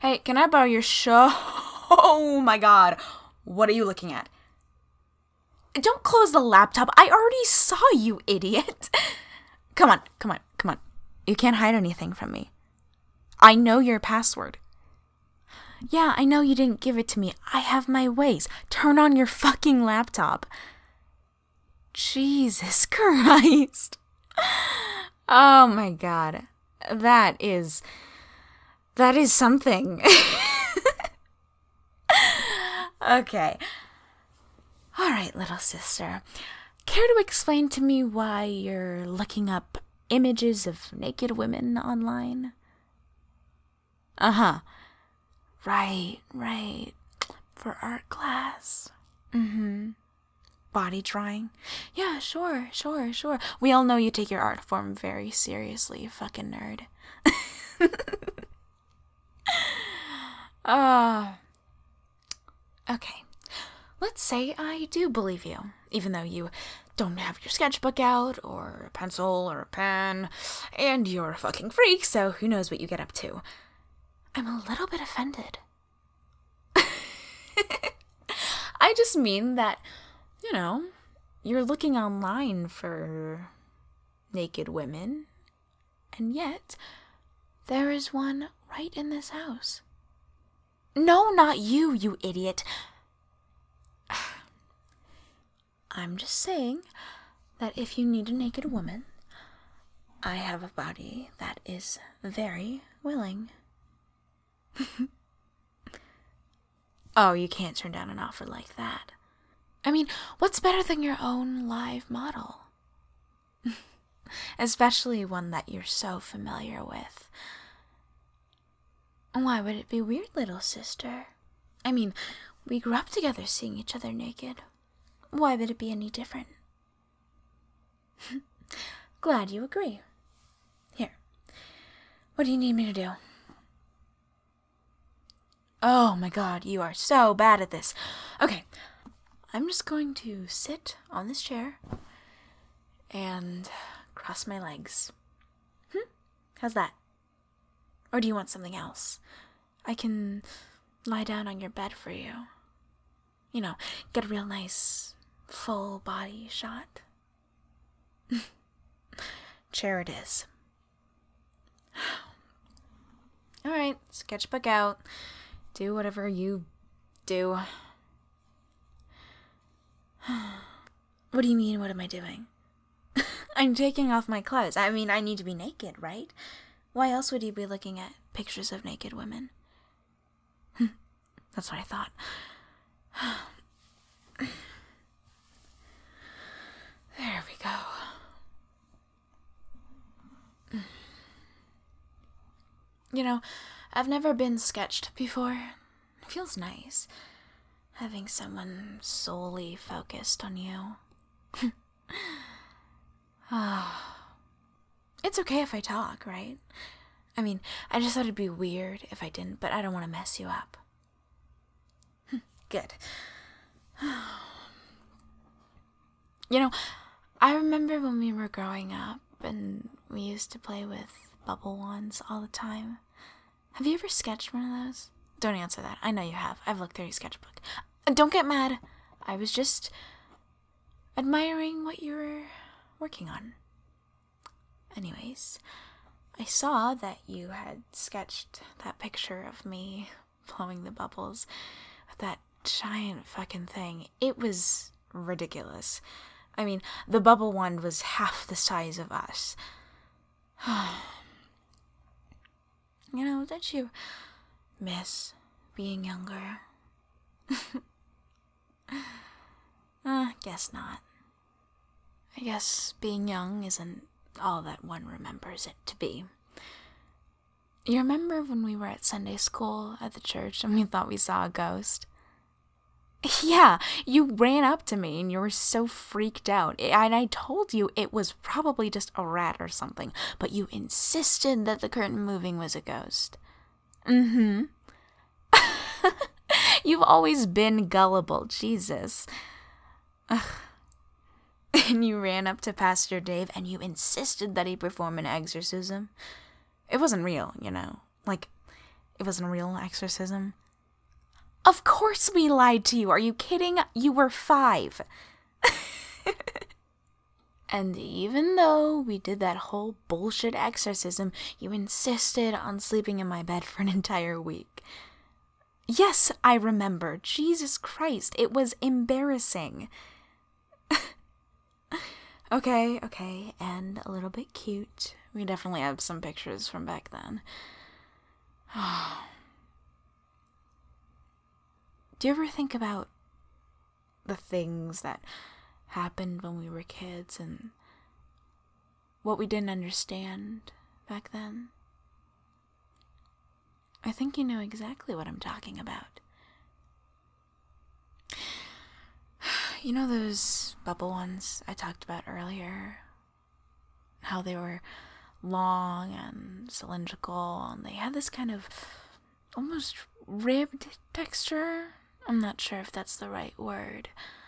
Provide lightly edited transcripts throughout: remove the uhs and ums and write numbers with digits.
Hey, can I borrow your show? Oh my god. What are you looking at? Don't close the laptop. I already saw you, idiot. Come on. You can't hide anything from me. I know your password. Yeah, I know you didn't give it to me. I have my ways. Turn on your fucking laptop. Jesus Christ. Oh my god. That is something. Okay. All right, little sister. Care to explain to me why you're looking up images of naked women online? Uh-huh. Right. For art class. Mm-hmm. Body drawing. Yeah, sure. We all know you take your art form very seriously, you fucking nerd. Okay. Let's say I do believe you, even though you don't have your sketchbook out, or a pencil, or a pen, and you're a fucking freak, so who knows what you get up to. I'm a little bit offended. I just mean that, you're looking online for naked women, and yet there is one right in this house. No, not you, you idiot. I'm just saying that if you need a naked woman, I have a body that is very willing. Oh, you can't turn down an offer like that. I mean, what's better than your own live model? Especially one that you're so familiar with. Why would it be weird, little sister? I mean, we grew up together seeing each other naked. Why would it be any different? Glad you agree. Here. What do you need me to do? Oh my god, you are so bad at this. Okay. I'm just going to sit on this chair and cross my legs. How's that? Or do you want something else? I can lie down on your bed for you. Get a real nice full body shot. Chair it is. Alright, sketchbook out. Do whatever you do. What do you mean, what am I doing? I'm taking off my clothes. I mean, I need to be naked, right? Why else would you be looking at pictures of naked women? That's what I thought. There we go. I've never been sketched before. It feels nice, having someone solely focused on you. It's okay if I talk, right? I mean, I just thought it'd be weird if I didn't, but I don't want to mess you up. Good. I remember when we were growing up and we used to play with bubble wands all the time. Have you ever sketched one of those? Don't answer that. I know you have. I've looked through your sketchbook. Don't get mad. I was just admiring what you were working on. Anyways, I saw that you had sketched that picture of me blowing the bubbles with that giant fucking thing. It was ridiculous. I mean, the bubble wand was half the size of us. Don't you miss being younger? Guess not. I guess being young isn't all that one remembers it to be. You remember when we were at Sunday school at the church and we thought we saw a ghost? Yeah, you ran up to me and you were so freaked out. And I told you it was probably just a rat or something, but you insisted that the curtain moving was a ghost. Mm-hmm. You've always been gullible, Jesus. Ugh. And you ran up to Pastor Dave and you insisted that he perform an exorcism. It wasn't real, Like, It wasn't a real exorcism? Of course we lied to you. Are you kidding? You were 5. And even though we did that whole bullshit exorcism, you insisted on sleeping in my bed for an entire week. Yes, I remember. Jesus Christ, it was embarrassing. Okay, and a little bit cute. We definitely have some pictures from back then. Do you ever think about the things that happened when we were kids and what we didn't understand back then? I think you know exactly what I'm talking about. You know those bubble ones I talked about earlier? How they were long and cylindrical, and they had this kind of almost ribbed texture. I'm not sure if that's the right word.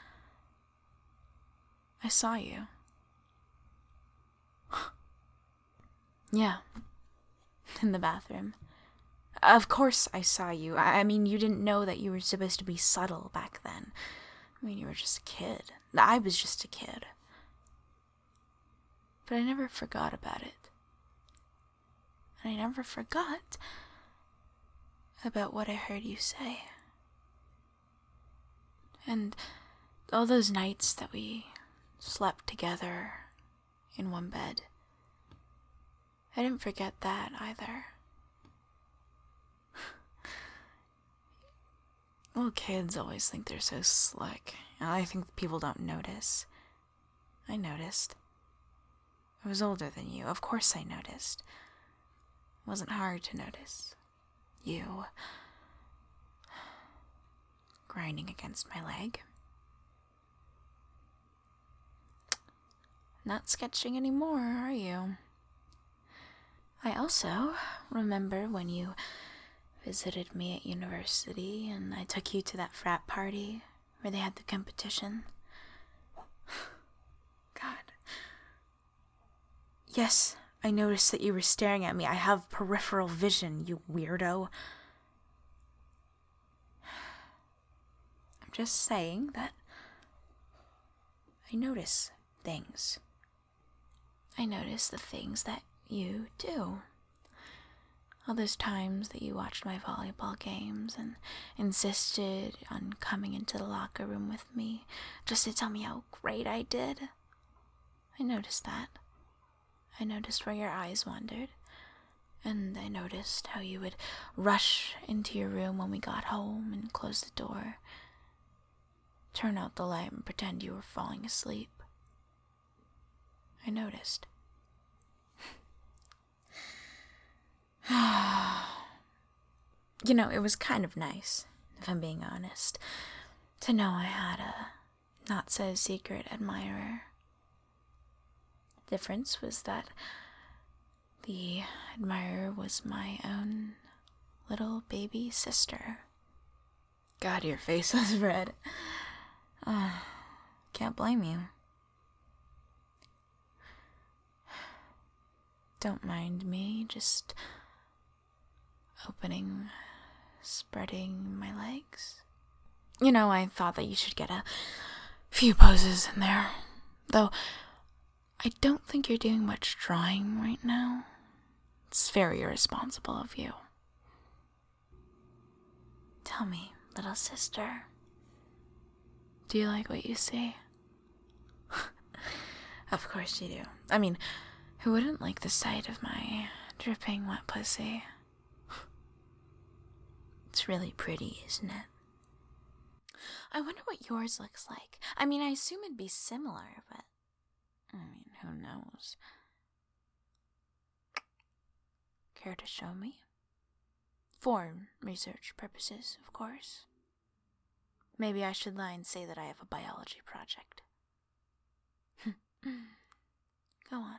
I saw you. Yeah. In the bathroom. Of course I saw you. I mean, you didn't know that you were supposed to be subtle back then. I mean, you were just a kid. I was just a kid. But I never forgot about it. And I never forgot about what I heard you say. And all those nights that we slept together in one bed. I didn't forget that either. Little kids always think they're so slick, and I think people don't notice. I noticed. I was older than you. Of course I noticed. It wasn't hard to notice. You grinding against my leg. Not sketching anymore, are you? I also remember when you visited me at university and I took you to that frat party where they had the competition. God. Yes, I noticed that you were staring at me. I have peripheral vision, you weirdo. I'm just saying that I notice things. I notice the things that you do. All those times that you watched my volleyball games and insisted on coming into the locker room with me just to tell me how great I did. I noticed that. I noticed where your eyes wandered. And I noticed how you would rush into your room when we got home and close the door, turn out the light and pretend you were falling asleep. I noticed. You know, it was kind of nice, if I'm being honest, to know I had a not-so-secret admirer. The difference was that the admirer was my own little baby sister. God, your face was red. Can't blame you. Don't mind me, just spreading my legs. You know, I thought that you should get a few poses in there. Though, I don't think you're doing much drawing right now. It's very irresponsible of you. Tell me, little sister, do you like what you see? Of course you do. I mean, who wouldn't like the sight of my dripping wet pussy? It's really pretty, isn't it? I wonder what yours looks like. I mean, I assume it'd be similar, but I mean, who knows? Care to show me? For research purposes, of course. Maybe I should lie and say that I have a biology project. Go on.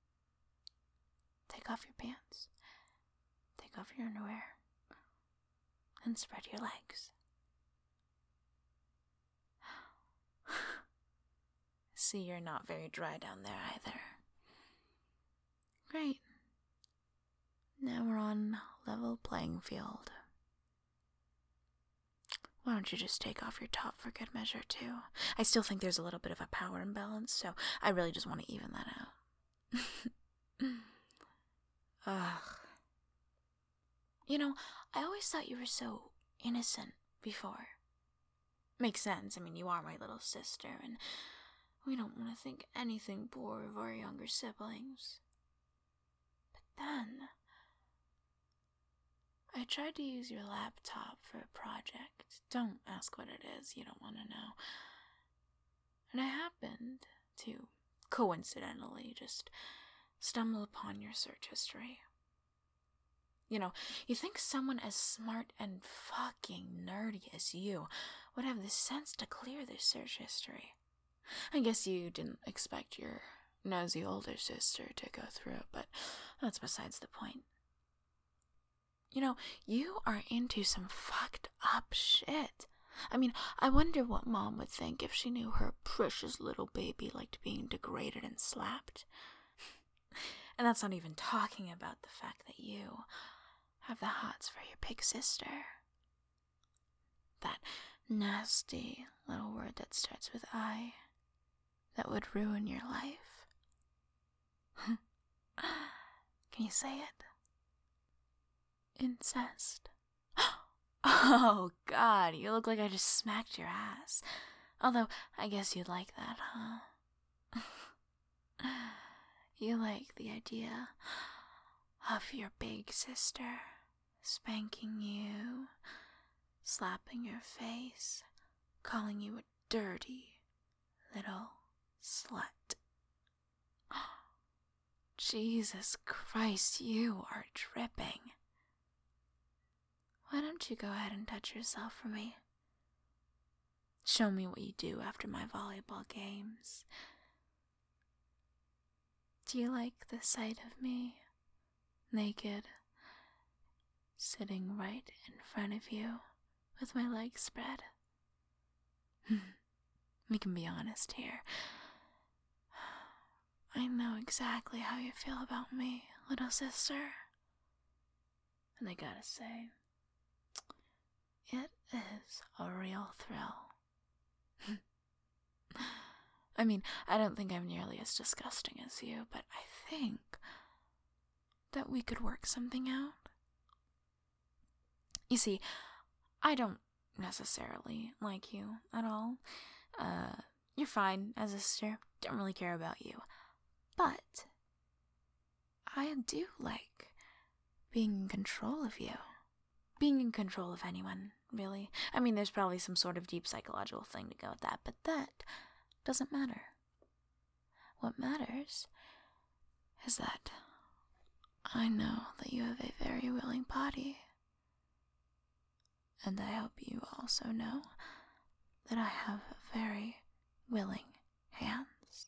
Take off your pants. Take off your underwear. And spread your legs. See, you're not very dry down there either. Great. Now we're on level playing field. Why don't you just take off your top for good measure, too? I still think there's a little bit of a power imbalance, so I really just want to even that out. Ugh. You know, I always thought you were so innocent before. Makes sense. I mean, you are my little sister, and we don't want to think anything poor of our younger siblings. But then, I tried to use your laptop for a project. Don't ask what it is, you don't want to know. And I happened to, coincidentally, just stumble upon your search history. You know, you think someone as smart and fucking nerdy as you would have the sense to clear their search history. I guess you didn't expect your nosy older sister to go through it, but that's besides the point. You know, you are into some fucked up shit. I mean, I wonder what Mom would think if she knew her precious little baby liked being degraded and slapped. And that's not even talking about the fact that you have the hots for your big sister. That nasty little word that starts with I that would ruin your life. Can you say it? Incest. Oh, God, you look like I just smacked your ass. Although, I guess you'd like that, huh? You like the idea of your big sister spanking you, slapping your face, calling you a dirty little slut. Jesus Christ, you are dripping. Why don't you go ahead and touch yourself for me? Show me what you do after my volleyball games. Do you like the sight of me, naked, sitting right in front of you with my legs spread? We can be honest here. I know exactly how you feel about me, little sister. And I gotta say, it is a real thrill. I mean, I don't think I'm nearly as disgusting as you, but I think that we could work something out. You see, I don't necessarily like you at all. You're fine as a sister. Don't really care about you. But I do like being in control of you. Being in control of anyone, really. I mean, there's probably some sort of deep psychological thing to go with that, but that doesn't matter. What matters is that I know that you have a very willing body. And I hope you also know that I have very willing hands.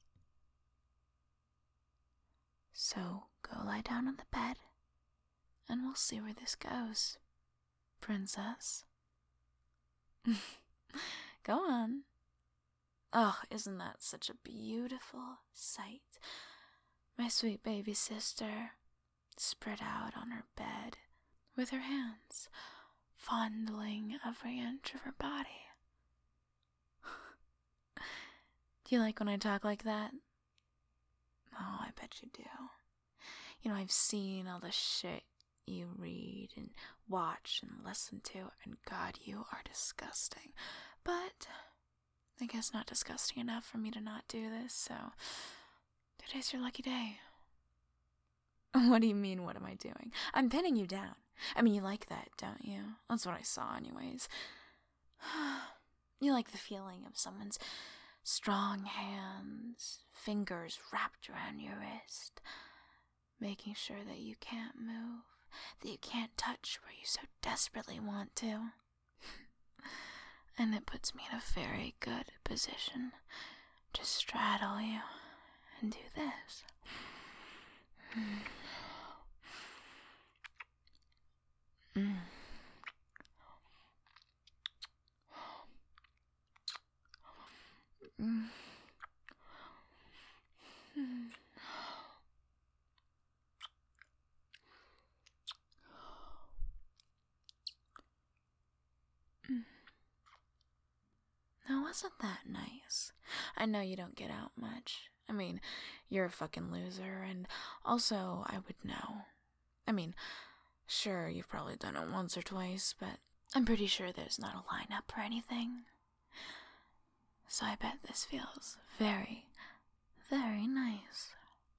So go lie down on the bed, and we'll see where this goes, princess. Go on. Oh, isn't that such a beautiful sight? My sweet baby sister, spread out on her bed, with her hands fondling every inch of her body. Do you like when I talk like that? Oh, I bet you do. You know, I've seen all the shit you read and watch and listen to, and God, you are disgusting. But I guess not disgusting enough for me to not do this, so today's your lucky day. What do you mean, what am I doing? I'm pinning you down. I mean, you like that, don't you? That's what I saw anyways. You like the feeling of someone's strong hands, fingers wrapped around your wrist, making sure that you can't move, that you can't touch where you so desperately want to. And it puts me in a very good position to straddle you and do this. No, wasn't that nice? I know you don't get out much. I mean, you're a fucking loser, and also, I would know. I mean, sure, you've probably done it once or twice, but I'm pretty sure there's not a lineup or anything. So I bet this feels very, very nice.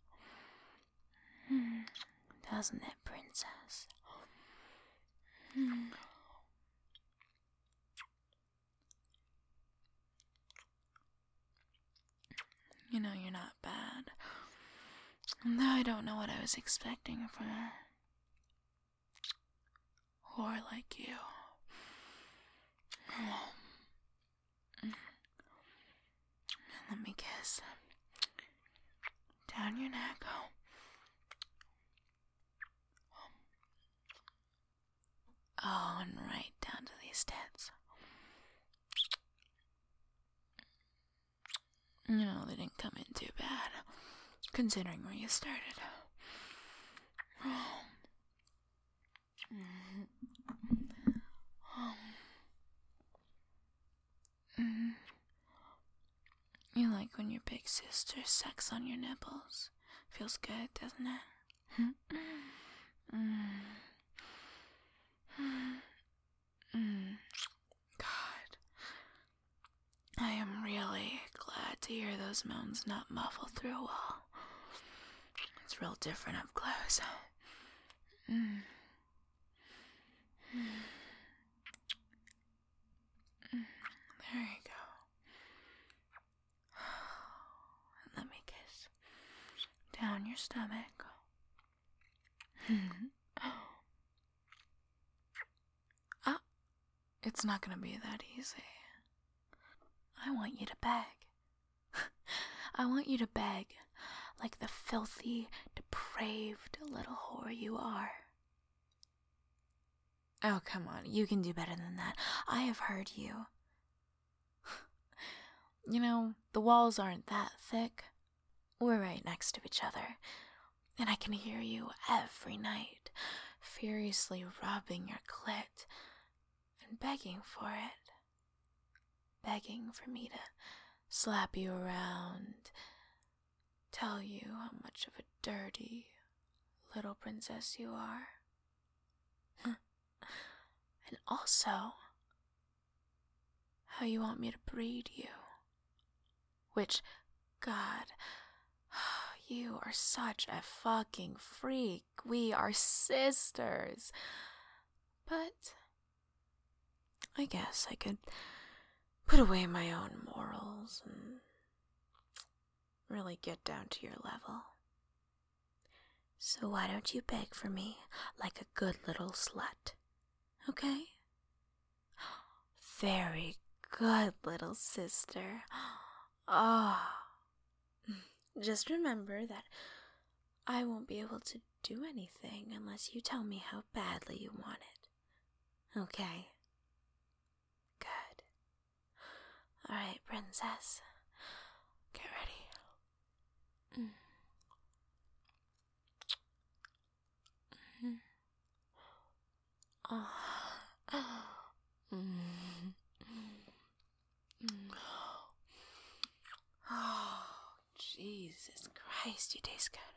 Doesn't it, princess? You know, you're not bad. Though I don't know what I was expecting from a whore like you. Let me kiss down your neck. Oh, and right down to these tits. You know, they didn't come in too bad, considering where you started. You like when your big sister sucks on your nipples. Feels good, doesn't it? God. I am really glad to hear those moans not muffle through a wall. It's real different up close. There you go. And let me kiss down your stomach. It's not gonna be that easy. I want you to beg. I want you to beg like the filthy, depraved little whore you are. Oh, come on, you can do better than that. I have heard you. You know, the walls aren't that thick. We're right next to each other, and I can hear you every night, furiously rubbing your clit and begging for it. Begging for me to slap you around, tell you how much of a dirty little princess you are. And also, how you want me to breed you. Which, God, you are such a fucking freak. We are sisters. But I guess I could put away my own morals and really get down to your level. So why don't you beg for me like a good little slut? Okay? Very good, little sister. Oh. Just remember that I won't be able to do anything unless you tell me how badly you want it. Okay? Good. Alright, princess. Get ready. Oh, Jesus Christ, you taste good.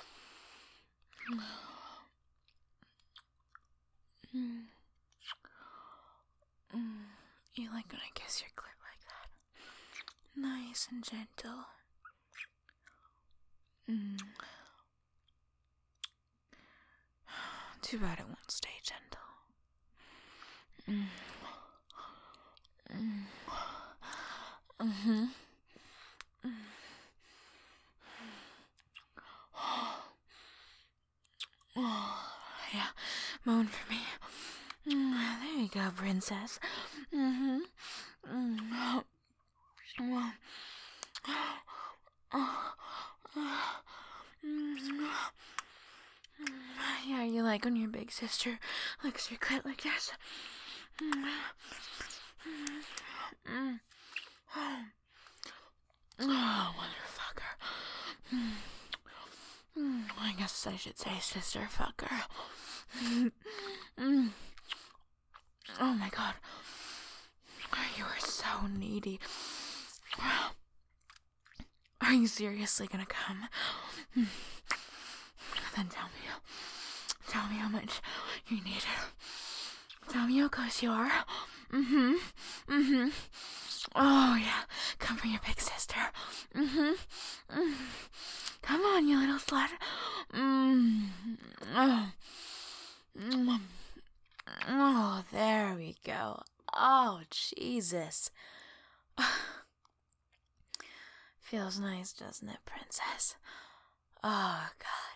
You like when I kiss your clit like that? Nice and gentle. Too bad it won't stay gentle. Yeah, moan for me. There you go, princess. Yeah, you like when your big sister licks your clit like this? Oh, motherfucker. I guess I should say sister fucker. Oh my God. so needy. Are you seriously gonna come? Then tell me how much you need it. Tell me how close you are. Oh yeah, come for your big sister. Come on, you little slut. Oh, there we go. Oh, Jesus. Feels nice, doesn't it, princess? Oh,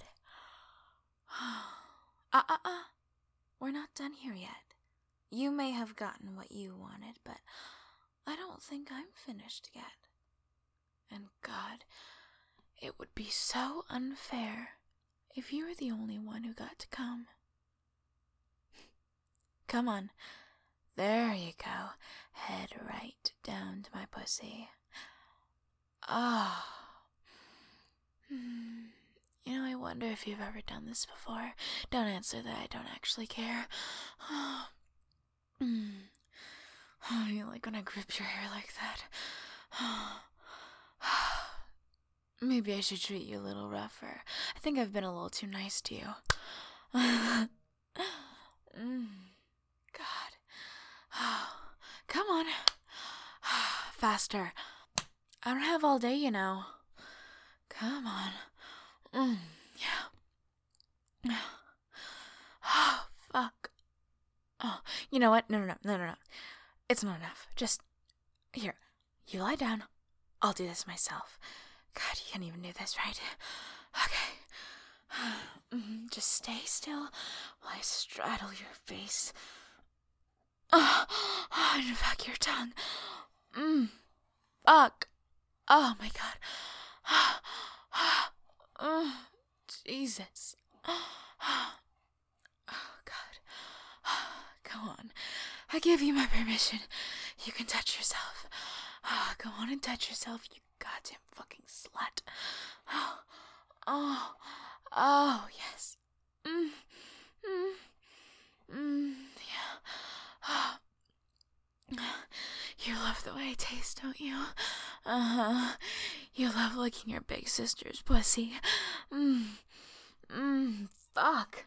God. We're not done here yet. You may have gotten what you wanted, but I don't think I'm finished yet. And God, it would be so unfair if you were the only one who got to come. Come on. There you go. Head right down to my pussy. You know, I wonder if you've ever done this before. Don't answer that, I don't actually care. You like when I grip your hair like that? Maybe I should treat you a little rougher. I think I've been a little too nice to you. God. Come on. Faster. I don't have all day, you know. Come on. Yeah. Oh, fuck. Oh, you know what? No. It's not enough. Just, here. You lie down. I'll do this myself. God, you can't even do this, right? Okay. Just stay still while I straddle your face. And fuck your tongue. Fuck. Oh my God. Jesus. Oh God. Go on. I give you my permission. You can touch yourself. Go on and touch yourself, you goddamn fucking slut. Oh, yes. Yeah. You love the way I taste, don't you? You love licking your big sister's pussy. Fuck.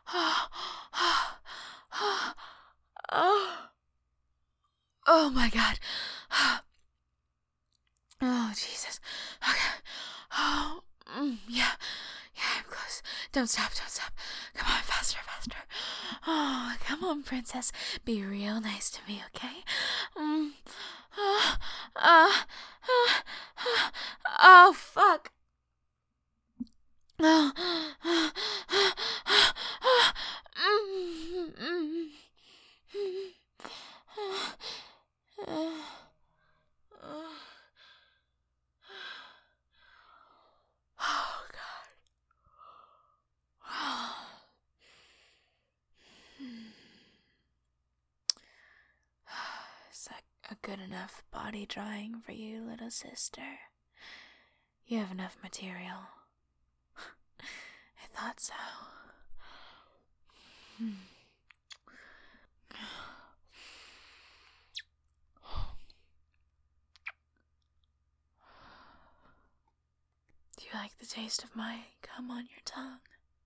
Oh my God. Oh, Jesus. Okay. Oh, yeah, I'm close. Don't stop. Come on, faster. Oh, come on, princess. Be real nice to me, okay? Oh, fuck. Oh, God. Is that a good enough body drawing for you, little sister? You have enough material. I thought so. Do you like the taste of my cum on your tongue?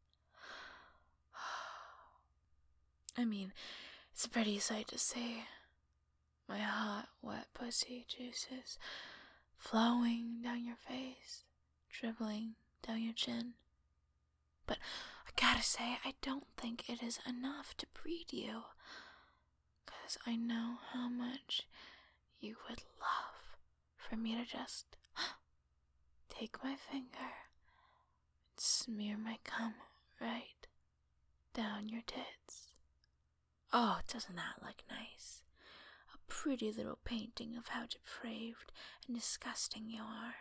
I mean, it's a pretty sight to see. My hot, wet pussy juices flowing down your face, dribbling down your chin. But I gotta say, I don't think it is enough to breed you. 'Cause I know how much you would love for me to just take my finger and smear my cum right down your tits. Oh, doesn't that look nice? A pretty little painting of how depraved and disgusting you are.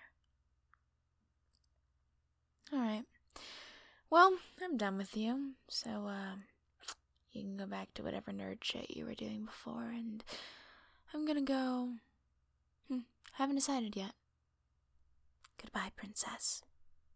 Alright. Well, I'm done with you, so, you can go back to whatever nerd shit you were doing before, and I'm gonna go... haven't decided yet. Goodbye, princess.